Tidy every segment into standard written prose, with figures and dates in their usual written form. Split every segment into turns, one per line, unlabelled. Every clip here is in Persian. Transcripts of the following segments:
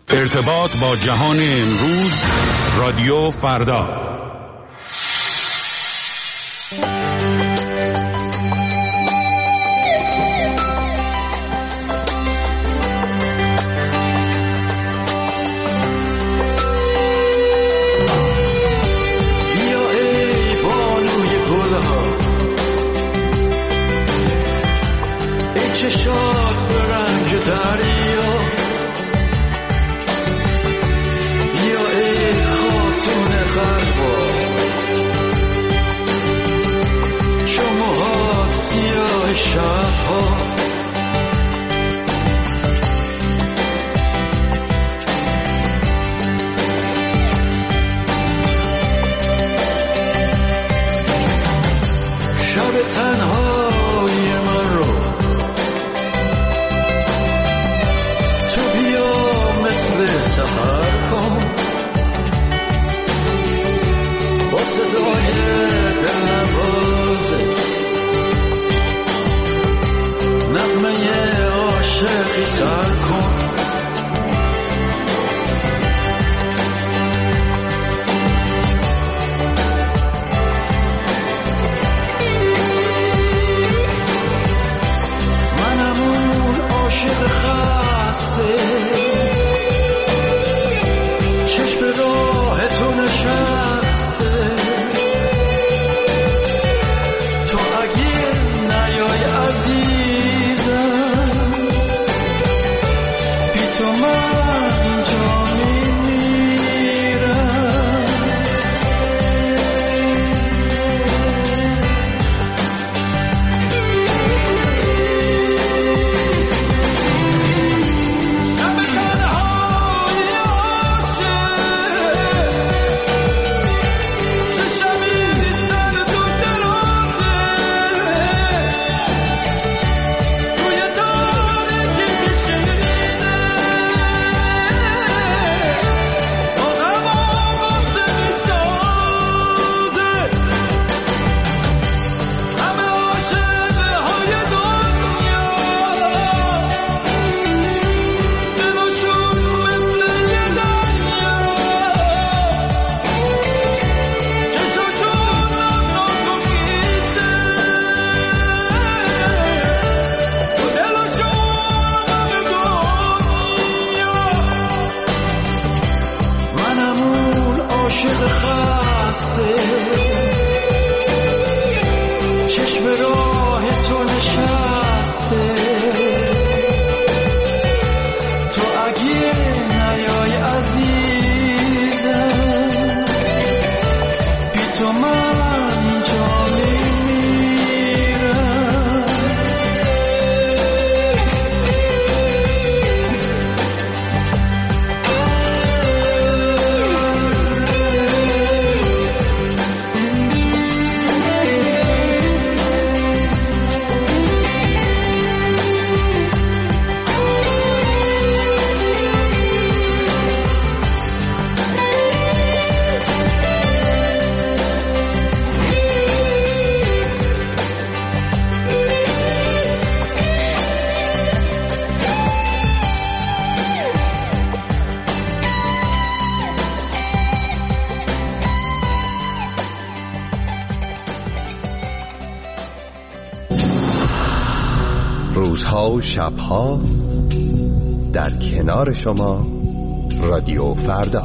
ارتباط با جهان امروز، رادیو فردا.
روزها و شبها در کنار شما، رادیو فردا.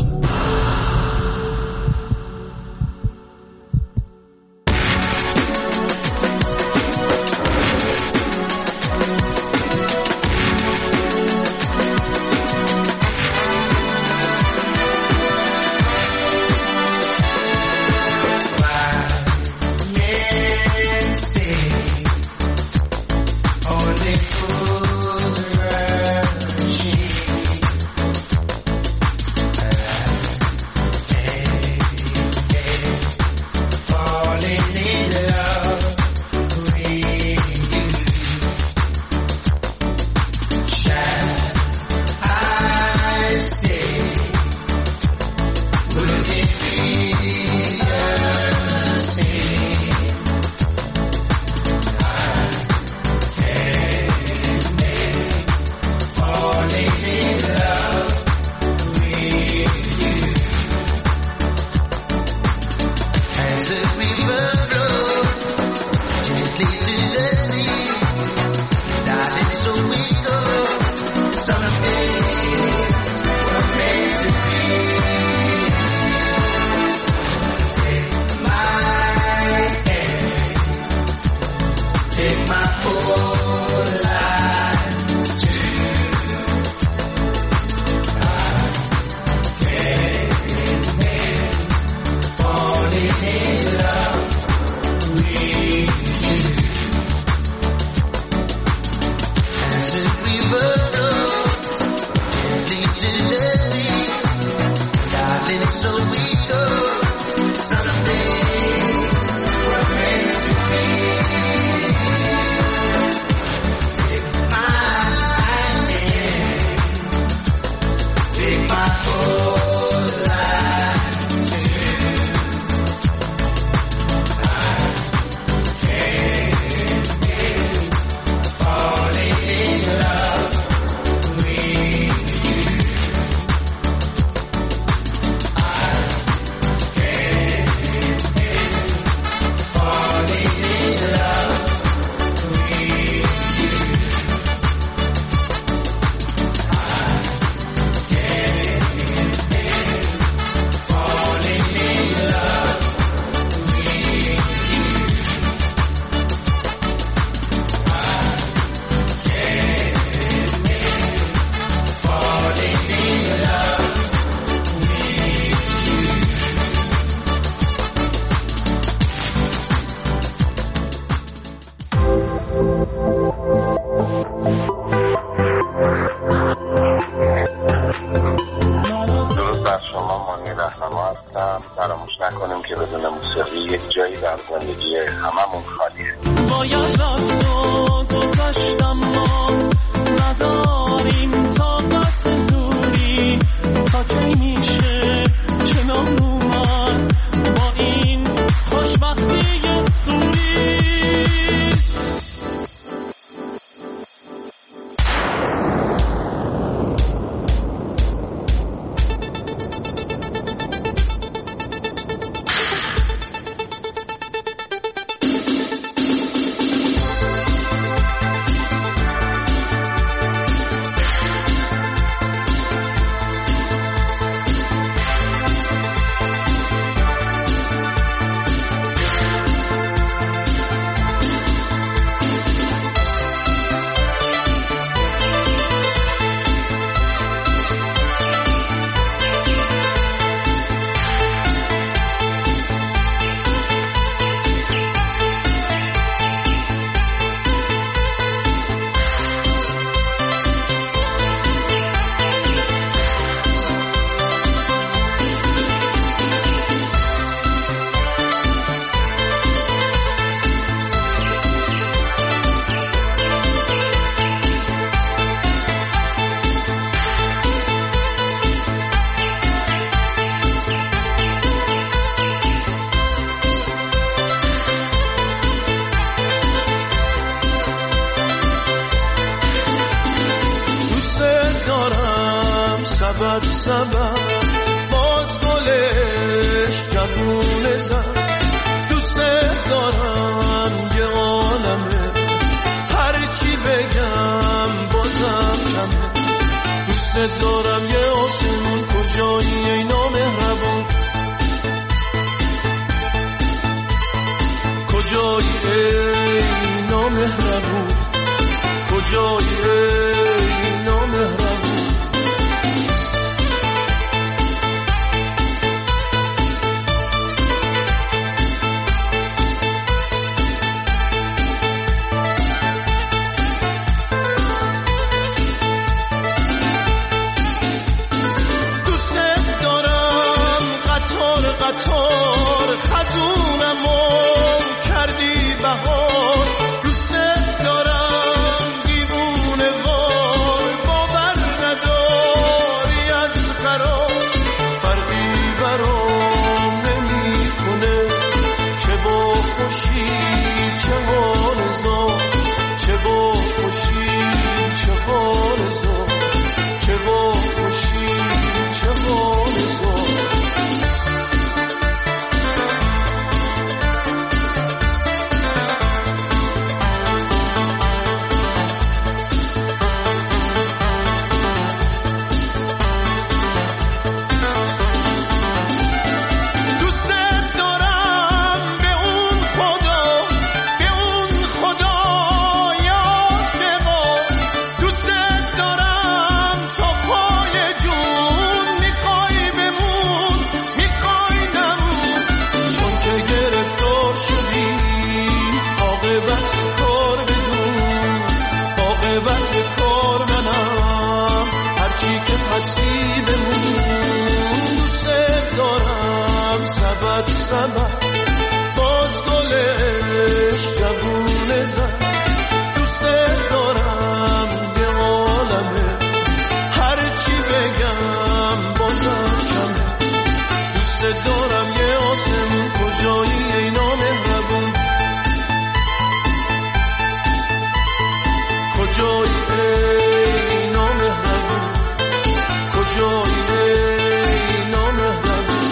فراموش نکنیم که بدون موسیقی یک جایی در زندگی هممون خالیه.
باید رفت و گذشتم ما نداریم طاقت دوری تا کی میشه کنار اومد با این خوشبختی سوری. سبب باز گلش جوونه زد دوست دارم یه عالمه هرچی بگم بازم کمه دوست دارم یه آسمون کجایی ای نامهربون کجایی ای نامهربون کجایی ای نامهربون. سبب باز گلش جوونه زد. دوست دارم یه عالمه هرچی بگم بازم کمه. دوست دارم یه آسم کجایی ای نامهربون، کجایی ای نامهربون، کجایی ای نامهربون.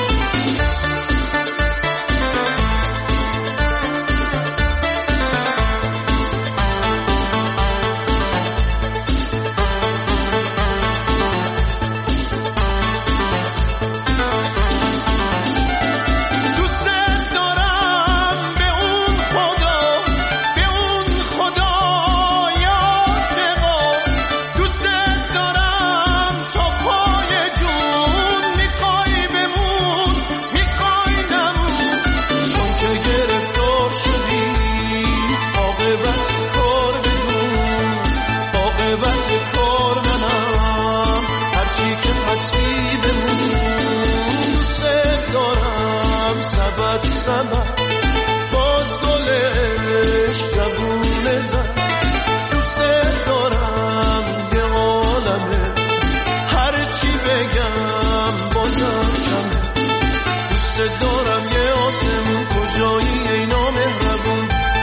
باز گلش جوونه زد. دوست دارم یه عالمه هرچی بگم بازم کمه. دوست دارم یه آسم کجایی ای نامهربون،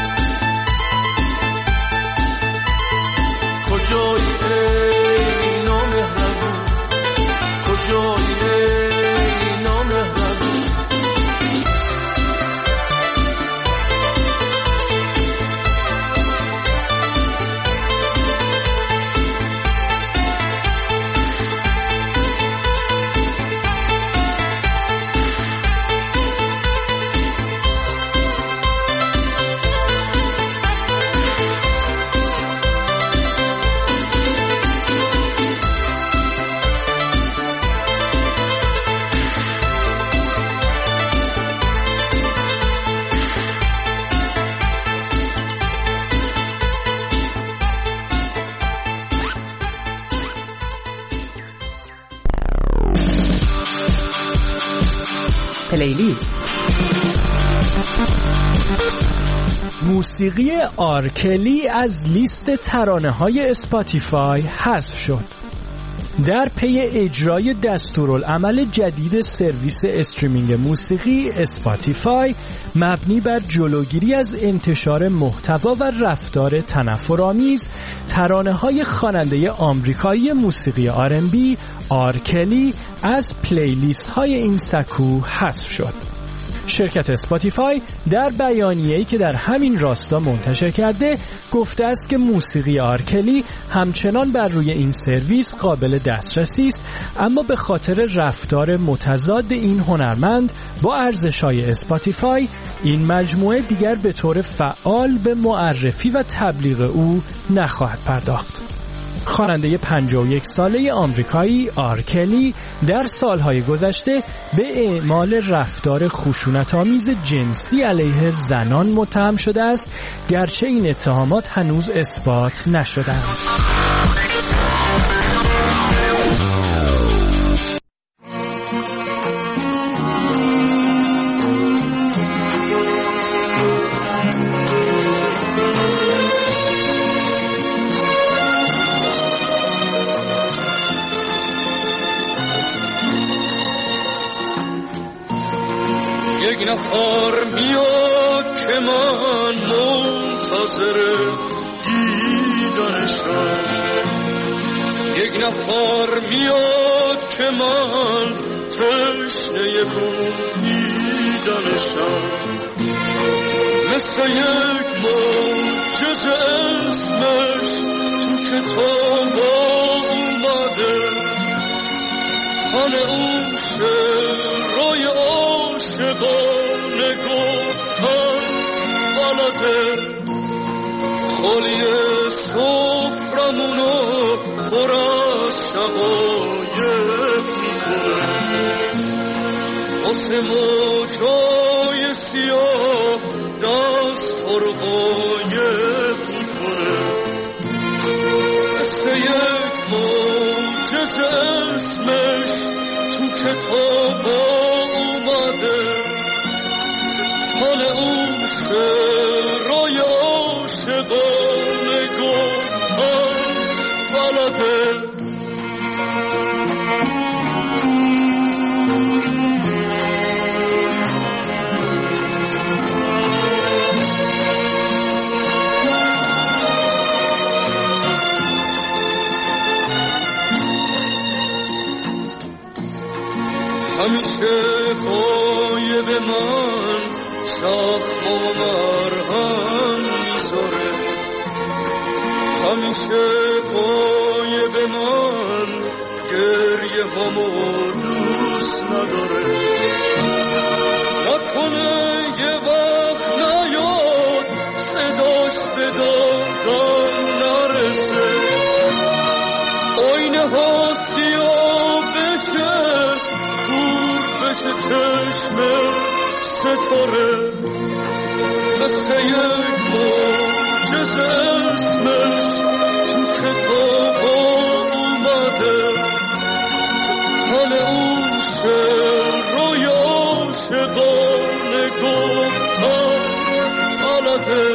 کجایی ای نامهربون، کجایی ای نامهربون.
پلیلیست. موسیقی آرکلی از لیست ترانه‌های اسپاتیفای حذف شد. در پی اجرای دستورالعمل جدید سرویس استریمینگ موسیقی اسپاتیفای مبنی بر جلوگیری از انتشار محتوا و رفتار تنفرآمیز، ترانه‌های خواننده آمریکایی موسیقی R&B آرکلی از پلیلیست‌های این سکو حذف شد. شرکت اسپاتیفای در بیانیه‌ای که در همین راستا منتشر کرده گفته است که موسیقی آرکلی همچنان بر روی این سرویس قابل دسترسی است، اما به خاطر رفتار متضاد این هنرمند با ارزش‌های اسپاتیفای، این مجموعه دیگر به طور فعال به معرفی و تبلیغ او نخواهد پرداخت. خواننده 51 ساله آمریکایی آرکلی در سالهای گذشته به اعمال رفتار خشونت‌آمیز جنسی علیه زنان متهم شده است، گرچه این اتهامات هنوز اثبات نشده‌اند.
یک نفر میاد که من منتظر دیدنشم، یک نفر میاد که من تشنه بودیدنشم، مثل یک معجزه اسمش تو کتاب اومده، تن اون شعرهای عاشقانه گفتن بلده، خالی سفرمونو پر از شقایق میکنه، واسه موجای سیاه دست رو قایق میکنه، مثل یک معجزه اسمش تو کتابا اومده، حال اون شعرهای عاشقانه گفتم بلده. همیشه غایب من زخم و مرهم میذاره، همیشه غایب من گریه همو دوست نداره. نکنه یه وقت نیاد صداش به دادم نرسه، آینه ها سیاه بشه بشه چشم ستاره، قصه یک معجزه اسمش تو کتاب اومده. حال اون شعرهای عاشقانه گفتم بلده.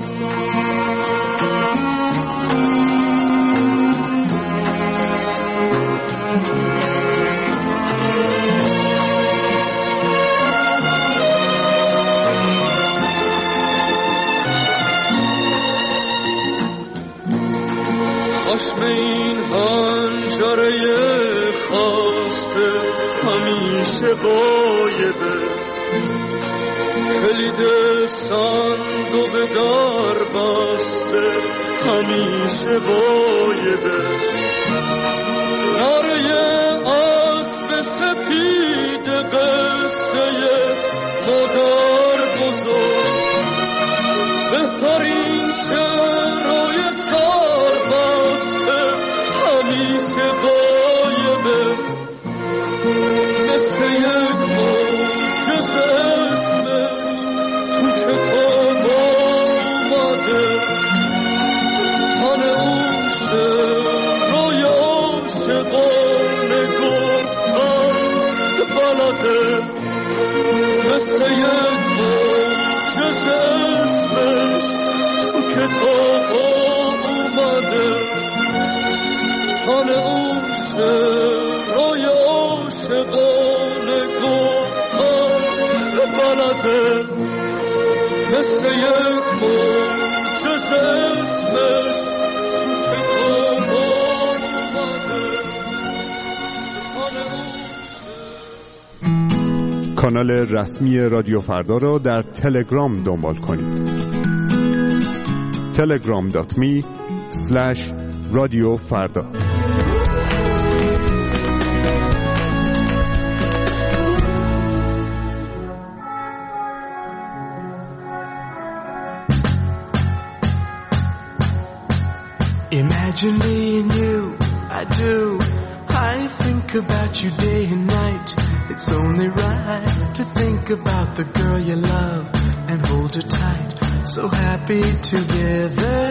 خشم این حنجره خاسته همیشه غایبه، کلید صندوق در بسته همیشه غایبه. نره اسب سپید قصه مادر بزرگ، بهترین شعرهای سربسته همیشه غایبه. مثل یک معجزه اسمش تو کتاب اومده. حال اون شعرهای عاشقانه گفتم بلده. مثل یک معجزه اسمش تو کتاب اومده. حال اون شعرهای عاشقانه گفتم بلده. مثل یک معجزه اسمش تو کتاب اومده. حال اون
کانال رسمی رادیو فردا را در تلگرام دنبال کنید. telegram.me/رادیو فردا.
Imagine me and you, I do. I think about you day and night. It's only right to think about the girl you love and hold her tight. So happy together.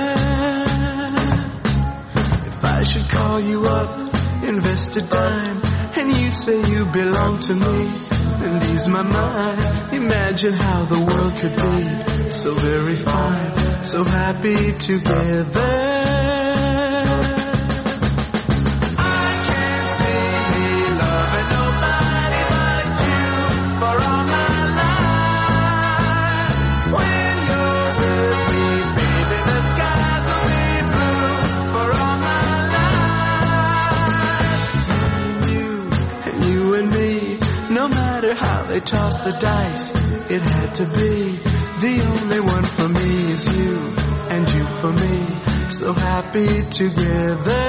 If I should call you up, invest a dime, and you say you belong to me, and ease my mind. Imagine how the world could be so very fine, so happy together. They tossed the dice, it had to be. The only one for me is you, and you for me, so happy together.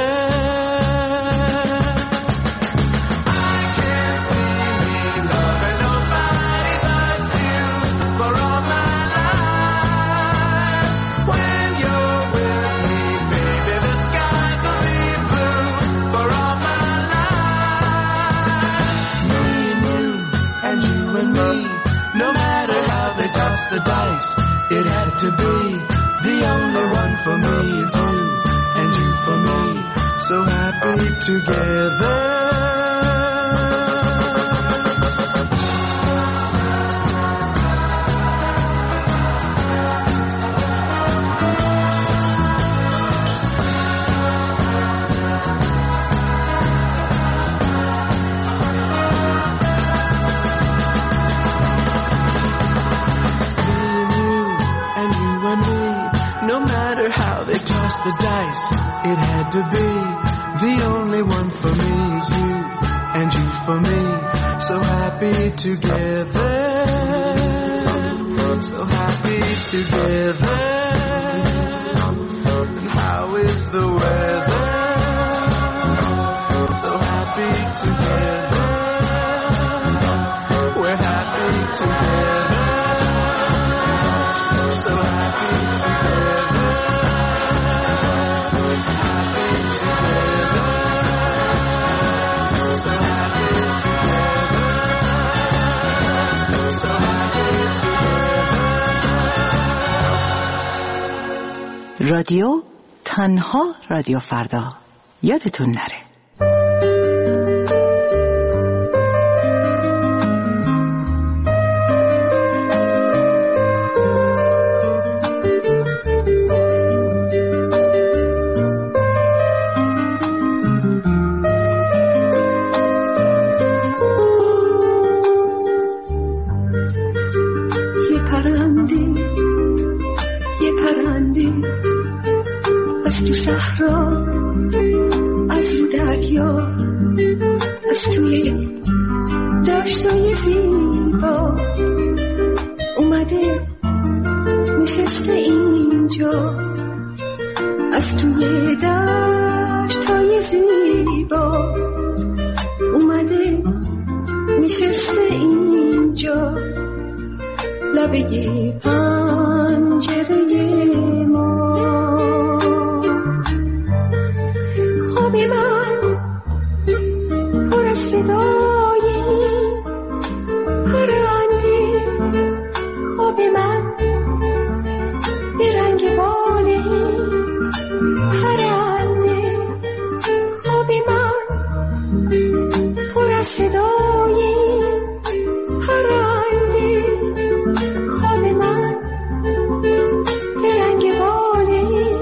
I can't see me loving nobody but you for all my life. When you're with me, baby, the skies will be blue for all my life. Me and you, and you and me, no matter how they toss the dice, it had to be. The only one for me is you, and you for me, so happy together. the dice, it had to be. The only one for me is you, and you for me. So happy together, so happy together. And how is the weather? So happy together, we're happy together. So happy together, happy together. So happy together, so happy together.
رادیو تنها رادیو فردا، یادتون نره.
از تو صحرا، از رو دریا، از توی دشتای زیبا اومده نشسته اینجا. از توی دشتای زیبا اومده نشسته اینجا. لبه پنجره ما، خواب من پر از صدای پرنده، خواب من به رنگ بال پرنده، خواب من پر از صدای پرنده، خواب من به رنگ بال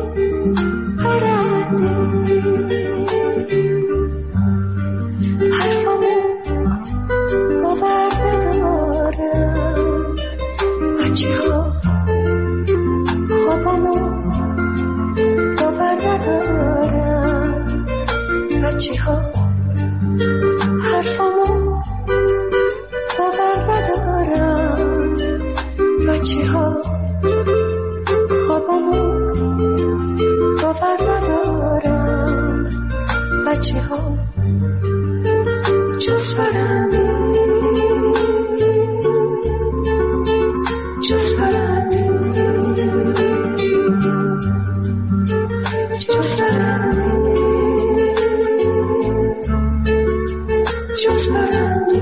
پرنده. حرفامو باور ندارم بچه ها، خوابامو باور ندارم بچه ها، حرفامو باور ندارم بچه ها، خوابامو باور ندارم بچه ها. جز پرنده، جز پرنده، جز پرنده، جز پرنده.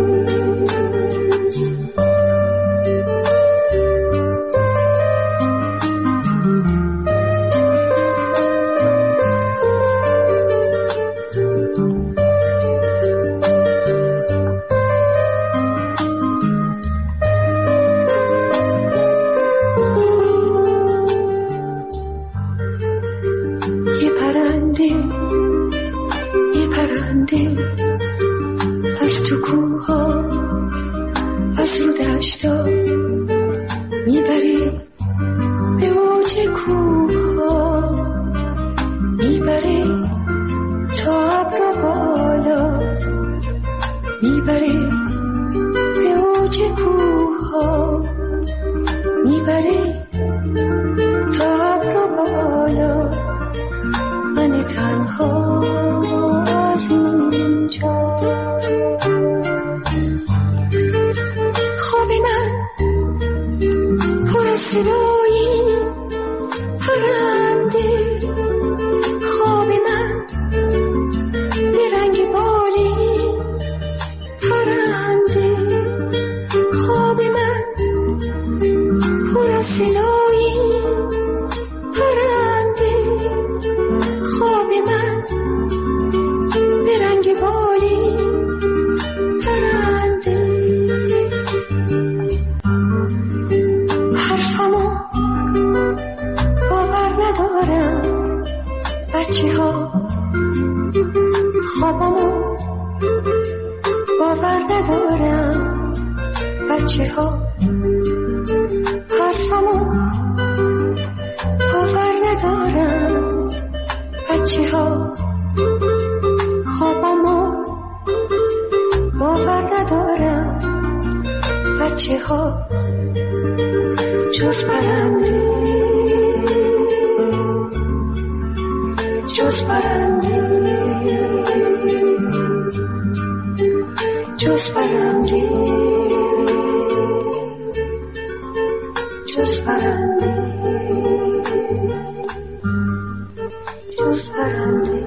یه پرنده از تو کوها، از رو دشتا میبره به اوج کوها، میبره تا ابرا بالا، میبره به اوج کوها، میبره تا ابرا بالا. من تنها از اینجا، خواب من پر از صدای پرنده، خواب من به رنگ بالی پرنده، خواب من پر از صدای پرنده، خواب من به رنگ بالی پرنده. حرفامو باور ندارم بچه ها، خوابامو باور ندارم بچه ها، حرفامو باور ندارم ها جز پرنده جز پرنده جز پرنده جز پرنده جز پرنده.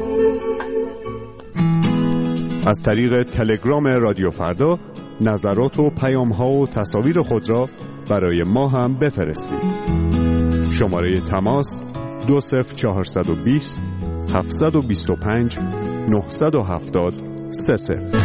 از طریق تلگرام رادیو فردا نظرات و پیام‌ها و تصاویر خود را برای ما هم بفرستید. شماره تماس 20420 725 970 30.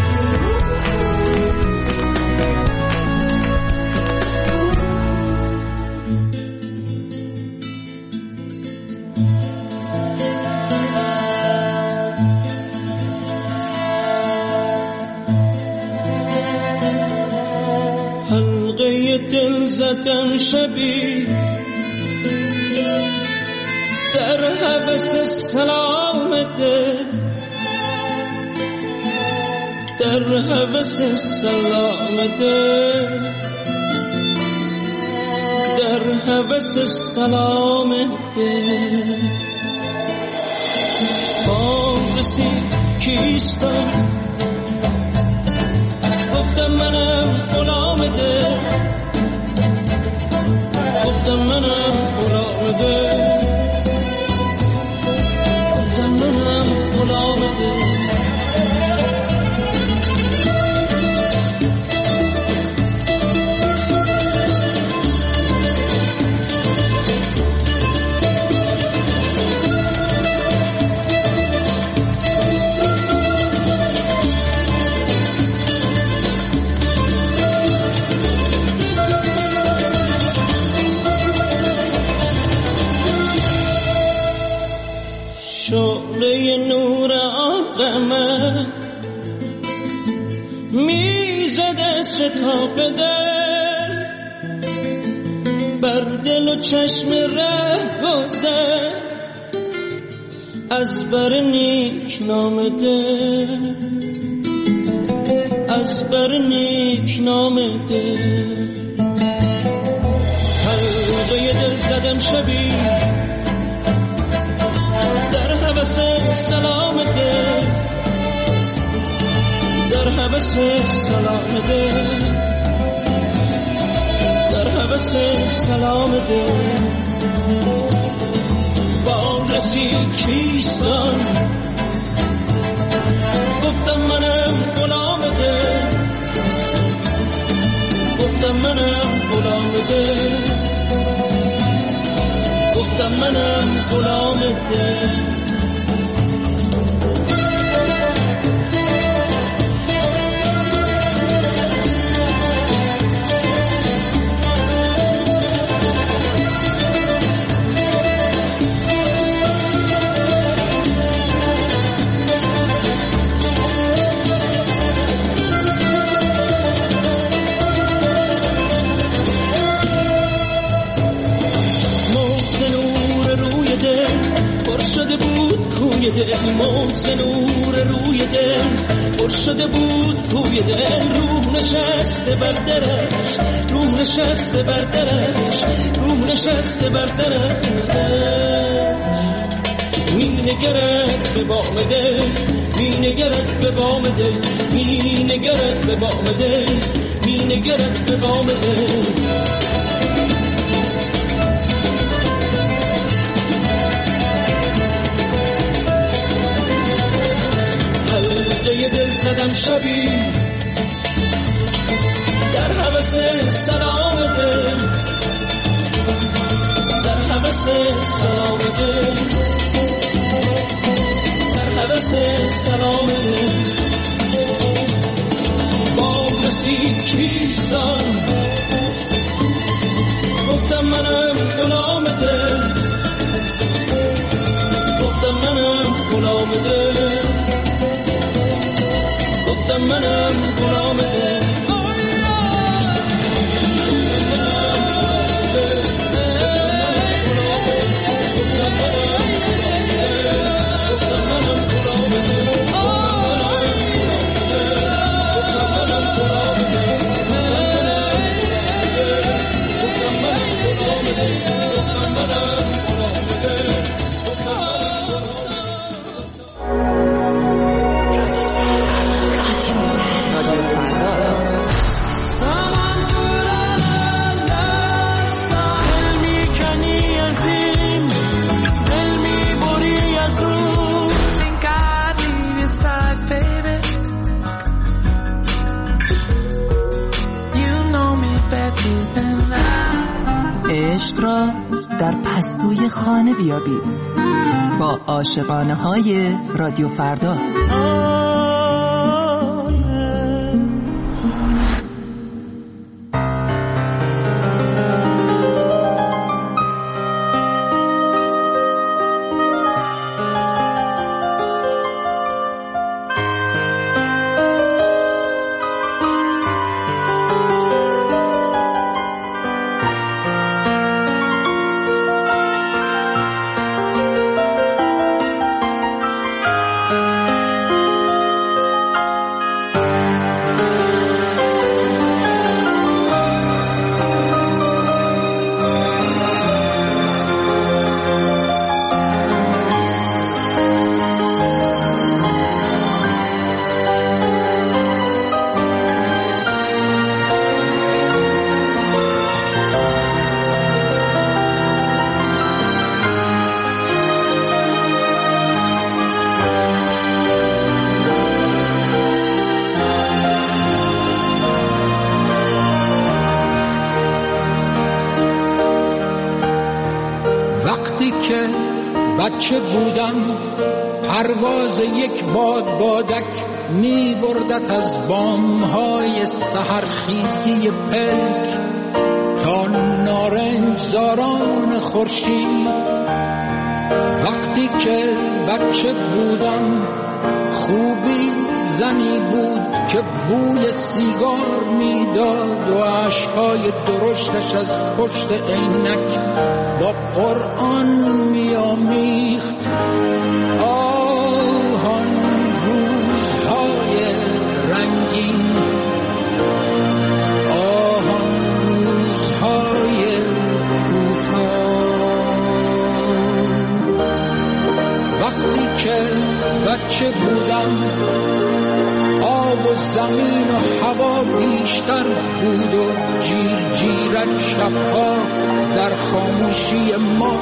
حلقه دل زدم شبی در هوس سلام دل، در هوس سلام دل، در هوس سلام دل. بام رسید کیستم، گفتم منم غلام دل، گفتم منم غلام دل، گفتم منم غلام دل. شعله نور آقامه میزده شتاف دل، بر دل و چشم ره گذر از بر نیک نام دل، از بر نیک نام دل. حلقه دل زدم شبی در هوس سلام دل، در هوس سلام دل، در هوس سلام دل. بام رسید کیستان، گفتم منم غلام دل، گفتم منم غلام دل، گفتم منم غلام دل. شده بود کوی دل، موج نور روی دل پر شده بود کوی دل. روح نشسته بر درش، روح نشسته بر درش، روح نشسته بر درش. می نگرد به بام دل، می نگرد به بام دل، می نگرد به بام دل، می نگرد به بام دل. حلقه دل زدم شبی در هوس سلام دل، در هوس سلام دل، در هوس سلام دل. بام رسید کیستان، گفتم منم غلام دل، گفتم منم غلام دل، گفتم منم غلام دل.
عشق را در پستوی خانه بیابید با عاشقانه های رادیو فردا.
وقتی که بچه بودم پرواز یک بادک می بردت از بامهای سحرخیزی پلک تا نارنجزاران خورشید. وقتی که بچه بودم خوبی زنی بود که بوی سیگار میداد و اشکهای درشتش از پشت عینک با قرآن میامیخت. آن روزهای رنگین، آن روزهای کوتاه. وقتی که بچه بودم آب و زمین و هوا بیشتر بود و جیر جیرک شبها در خاموشی ما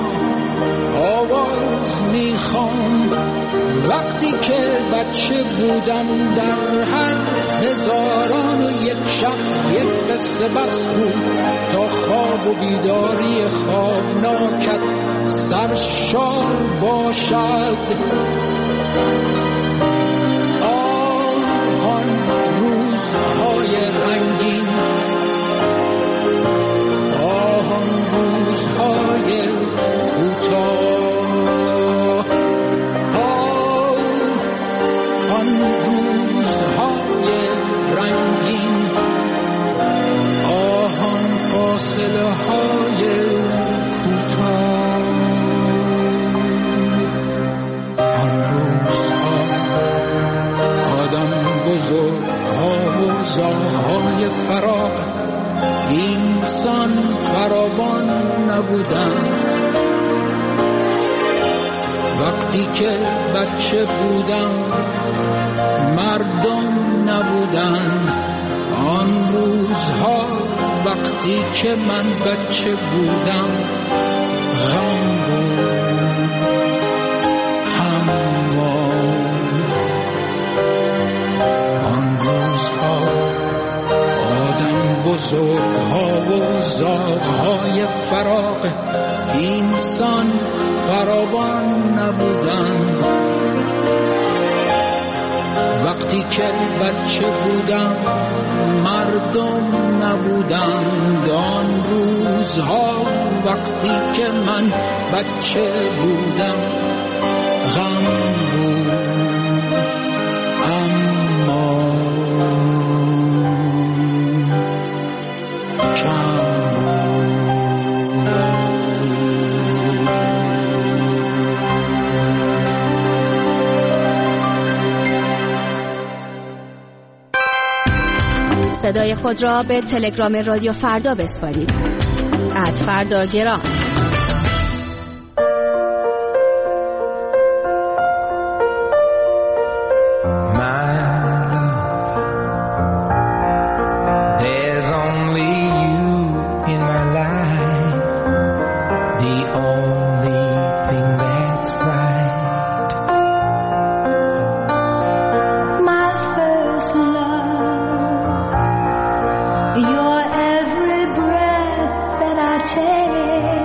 آواز میخواند. وقتی که بچه بودم در هر 1001 شب یک قصه بس بود تا خواب و بیداری خوابناکت سرشار باشد. آن روزهای رنگین، آن روزهای کوتاه، آن روزهای رنگین، آن فاصله های کوتاه، آن روزها آدم بزرگها و زاغهای فراق اینسان فراوان نبودند. وقتی که بچه بودم مردم نبودند. آن روزها وقتی که من بچه بودم غم بود، هموار. آن روزها آدم بزرگها و زاغهای فراق اینسان فراوان نبودند. وقتی که بچه بودم مردم نبودند. آن روزها وقتی که من بچه بودم غم بود، اما کم
صدای خود را به تلگرام رادیو فردا بسپارید. @فرداگرام.
Your every breath that I take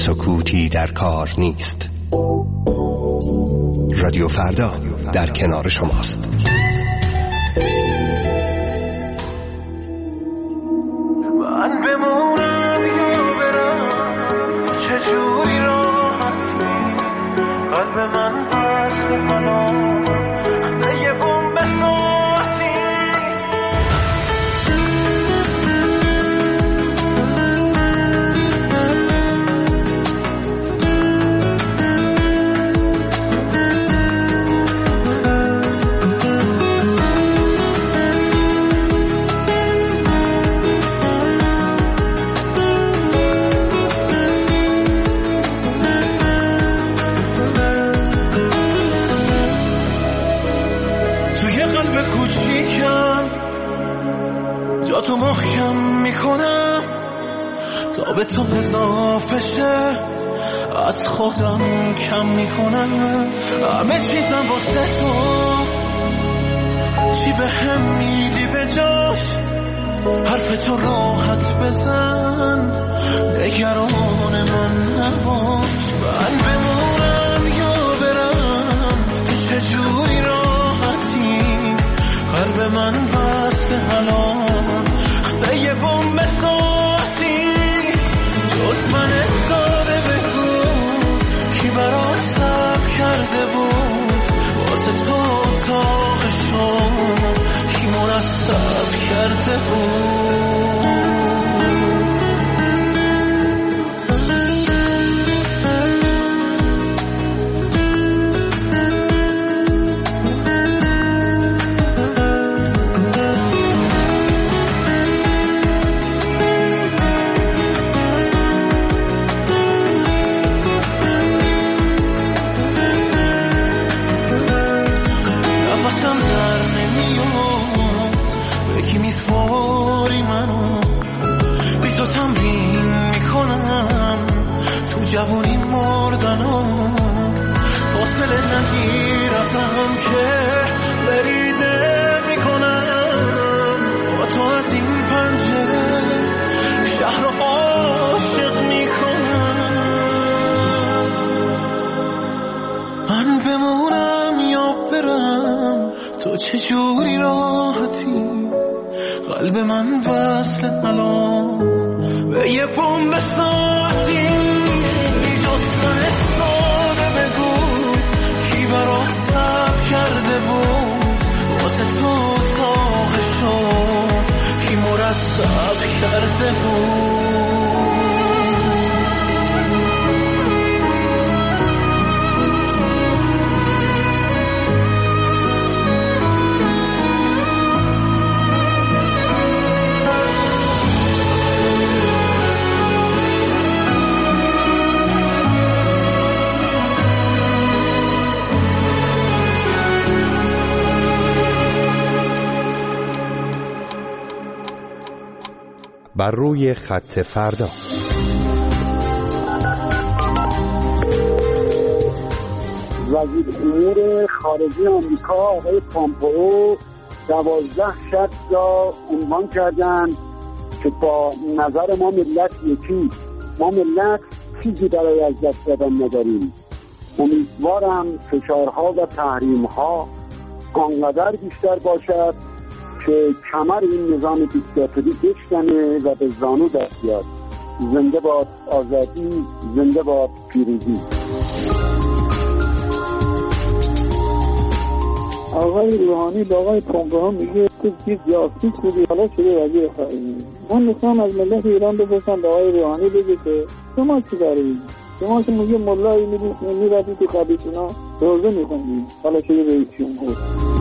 سکوتی در کار نیست. رادیو فردا در کنار شماست.
من بمونم یا برم، چجوری راحتی قلب من بسته حالا یه بمب ساعتی. تو محکم میکنم تا به تو اضافه شه، از خودم کم میکنم همه چیزم واسه تو. چی به هم میدی به جاش، حرف تو راحت بزن، نگران من نباش. من بمونم یا برم، تو چجوری راحتی قلب من بسته الان یه بمب ساعتی. جز من ساده بگو کی برات صبر کرده بود، واسه تو اتاقشو کی مرتب کرده بود. جوانی مردنم فاصله نگیرم که بریده میکنم با تو از این پنجره شهر رو عاشق میکنم. من بمونم یا برم، تو چجوری راحتی قلب من وصل الان به یه بمب ساعتی. من ساده بگو کی برات صبر کرده بود، واسه تو اتاقشو کی مرتب کرده بود.
بر روی خط فردا.
وزیر امور خارجه آمریکا آقای پامپئو 12 شرط را عنوان کردند که با نظر ما ملت یکی، ما ملت چیزی برای از دست دادن نداریم. امیدوارم فشارها و تحریمها آنقدر بیشتر باشد که کمر این نظام دیکتاتوری بشکنه و به زانو دست بیاد. زنده باد آزادی، زنده باد پیروزی.
آقای روحانی با آقای پامپئو میگه تو چیز جاسوس بودی، حالا شده وزیر خارجه. من میخوام از ملت ایران بپرسم، با آقای روحانی بگه که شما چی داری بگید؟ شما که میگه ملایی میرفتی تو قبیتونا روزه میخوندی، حالا شده رئیس جمهور.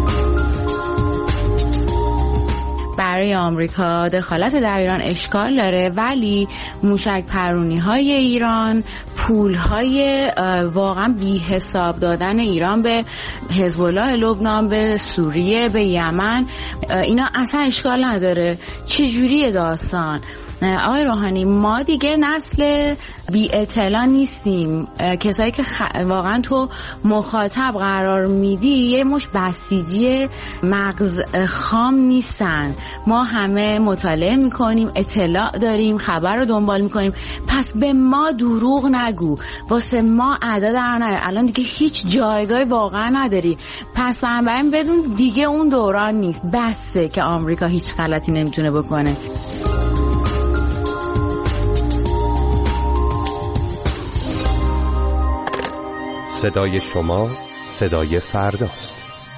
برای آمریکا دخالت در ایران اشکال داره، ولی موشک پرونی های ایران، پول های واقعا بی حساب دادن ایران به حزب الله لبنان، به سوریه، به یمن، اینا اصلا اشکال نداره. چجوریه داستان؟ آقای روحانی ما دیگه نسل بی اطلاع نیستیم. کسایی که واقعا تو مخاطب قرار میدی یه مش بسیجی مغز خام نیستن. ما همه مطالعه میکنیم، اطلاع داریم، خبر رو دنبال میکنیم. پس به ما دروغ نگو، واسه ما اعداد در نیار. الان دیگه هیچ جایگاهی واقعا نداری. پس بنابراین بدون دیگه اون دوران نیست. بسه که آمریکا هیچ غلطی نمیتونه بکنه.
صدای شما صدای فرداست.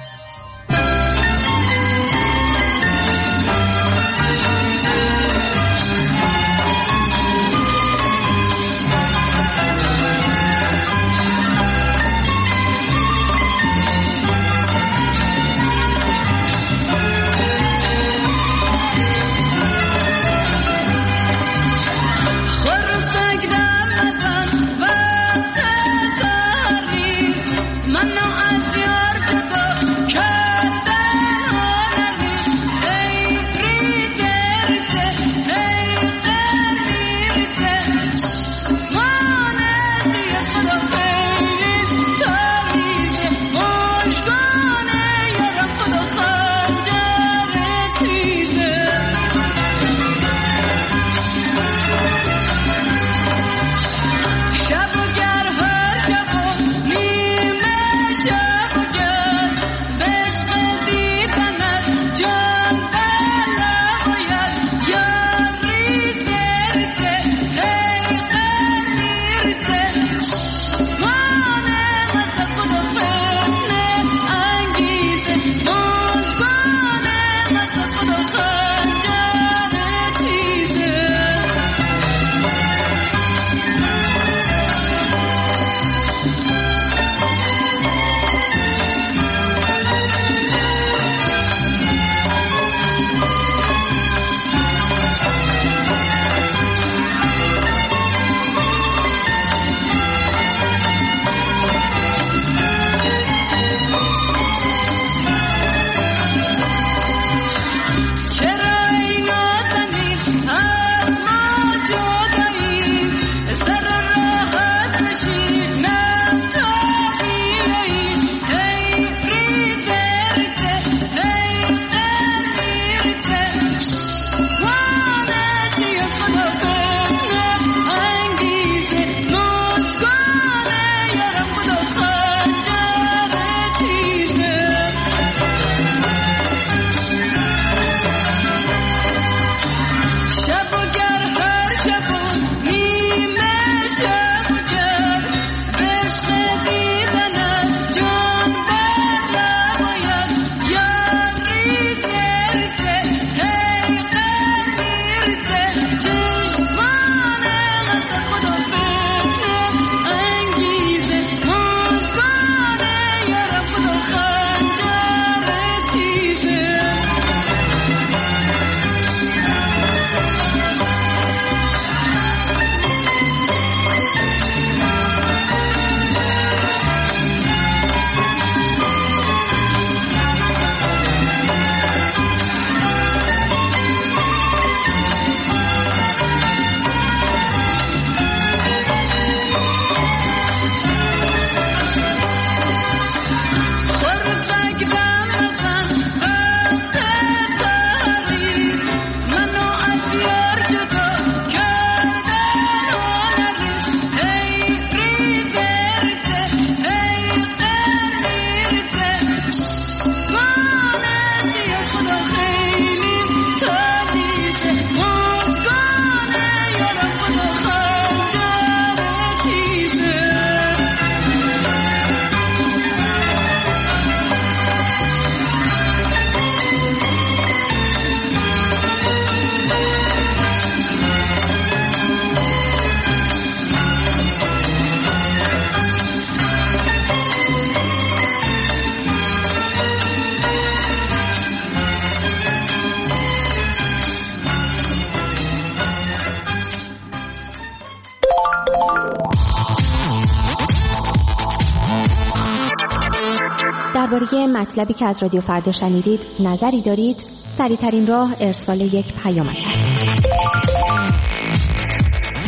درباره مطلبی که از رادیو فردا شنیدید نظری دارید؟ سریع‌ترین راه ارسال یک پیامک است.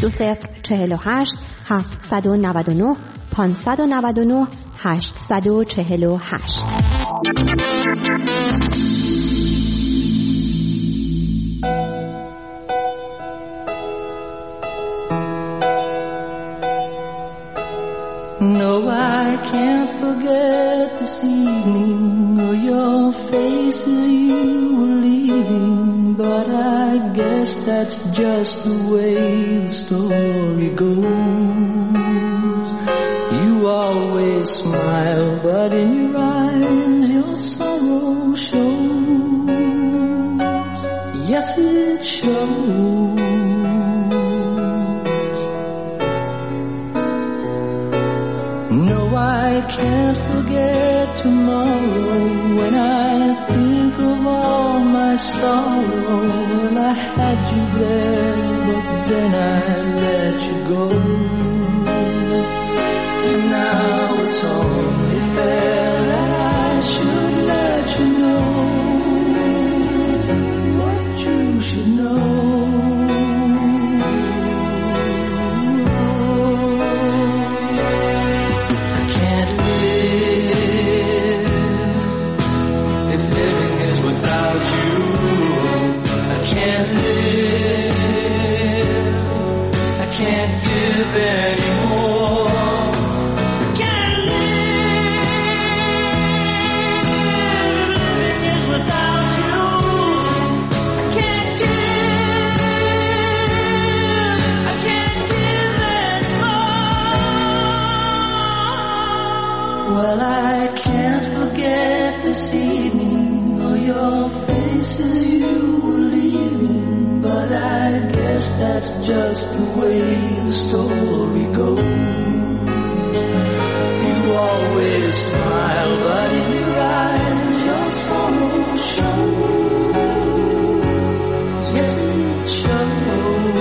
2048 799 599 848.
No, I can't forget this evening or your faces you were leaving, but I guess that's just the way the story goes. You always smile, but in your eyes your sorrow shows. Yes, it shows. No, I can't forget tomorrow when I think of all my sorrow. Well, I had you there, but then I let you go. And now it's only fair that I should let you know what you should know. Well, I can't forget this evening or your faces you were leaving, but I guess that's just the way the story goes. You always smile, but in your eyes your sorrow shows. Yes, it shows.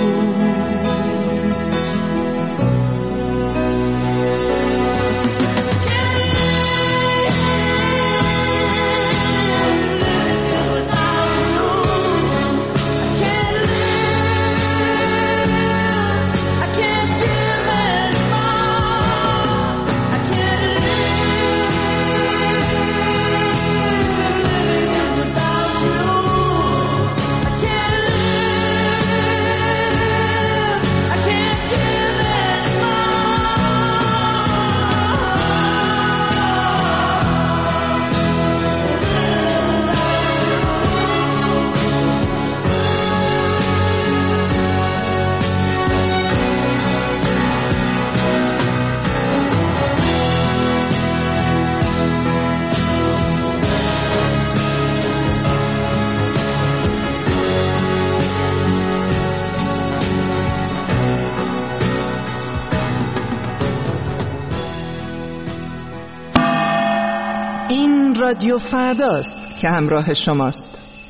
رادیو فرداست که همراه شماست.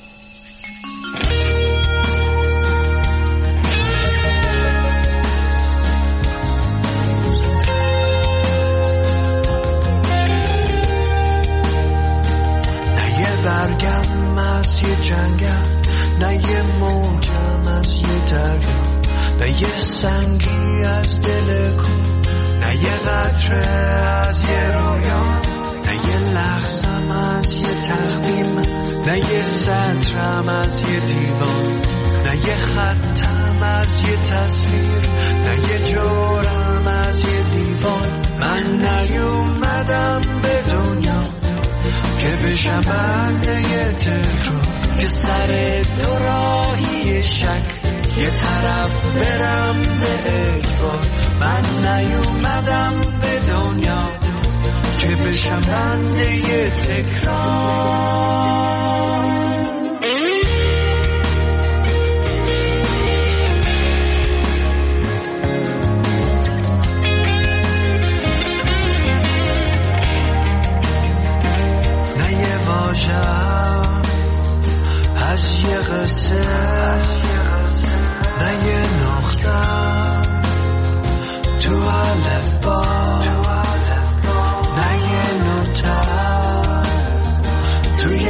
نه یه برگم از یه جنگم، نه یه موجم از یه دریا، نه یه سنگی از دل کو، نه یه قطره از یه رویا، نه یه لحظم از یه تقویم، نه یه سطرم از یه دیوان، نه یه خطم از یه تصویر، نه یه جورم از یه دیوان. من نیومدم به دنیا که بشم بنده یه تکرار، که سر دوراهی شک یه طرف برم به اجبار. من نیومدم به دنیا که بشم بنده یه تکرار. نه یه واژه‌ام از یه قصه، نه یه نقطه‌ام تو الفبا، نه یه نوتم توی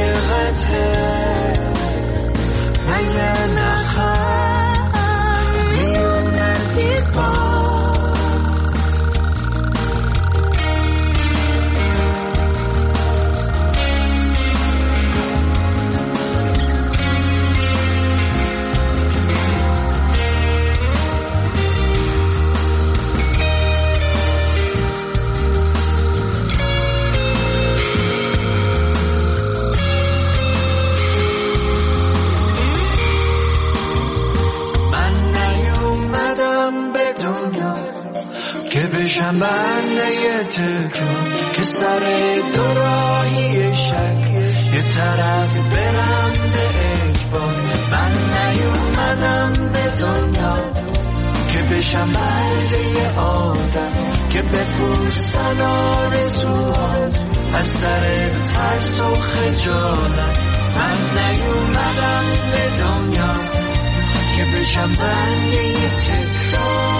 بشم بنده تکرار که سر دوراهی شک یه طرف برم به اجبار. من نیومدم به دنیا که بشم برده عادت که بپوسن آرزوها از سر ترس و خجالت. من نیومدم به دنیا که بشم بنده تکرار.